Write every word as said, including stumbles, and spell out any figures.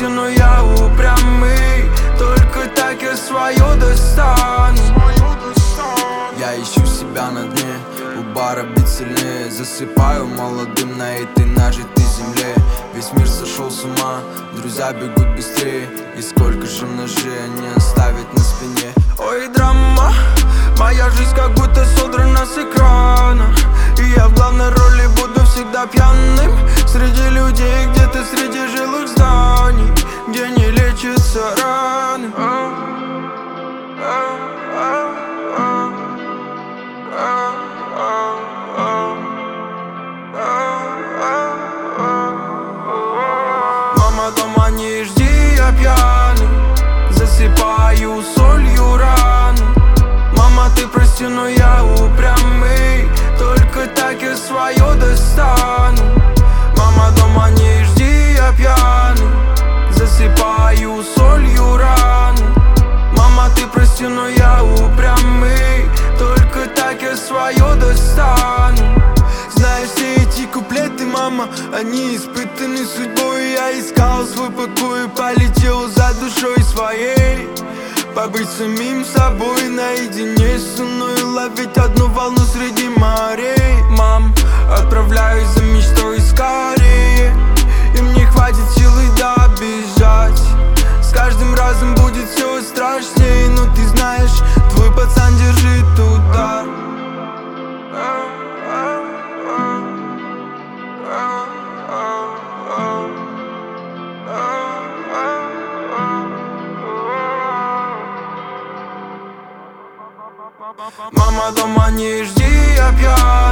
прости, но я упрямый. Только так я свое достану. Я ищу себя на дне, у бара бит сильнее. Засыпаю молодым на этой нажитой земле. Весь мир сошел с ума, друзья бегут быстрее. И сколько же ножей они оставят на спине. Ой, драма, моя жизнь как будто содрана с экрана. И я в главной роли буду всегда пьяным. Среди людей, где-то среди жилых зданий, где не лечатся раны. Мама, дома не жди, я пьяный. Засыпаю солью раны. Мама, ты прости, но я упрямый. Только так я свое достану. Мама, дома не жди, я пьяный. Засыпаю солью раны. Мама, ты прости, но я упрямый. Только так я свое достану. Знаешь, все эти куплеты, мама, они испытаны судьбой. Я искал свой покой и полетел за душой своей. Побыть самим собой наедине со мной, ловить одну волну среди морей. Мам, отправляюсь за мечтой скорее. Им не хватит силы добежать. С каждым разом будет все страшнее. Но ты знаешь, твой пацан держит удар. Мама, дома не жди, я пьяный.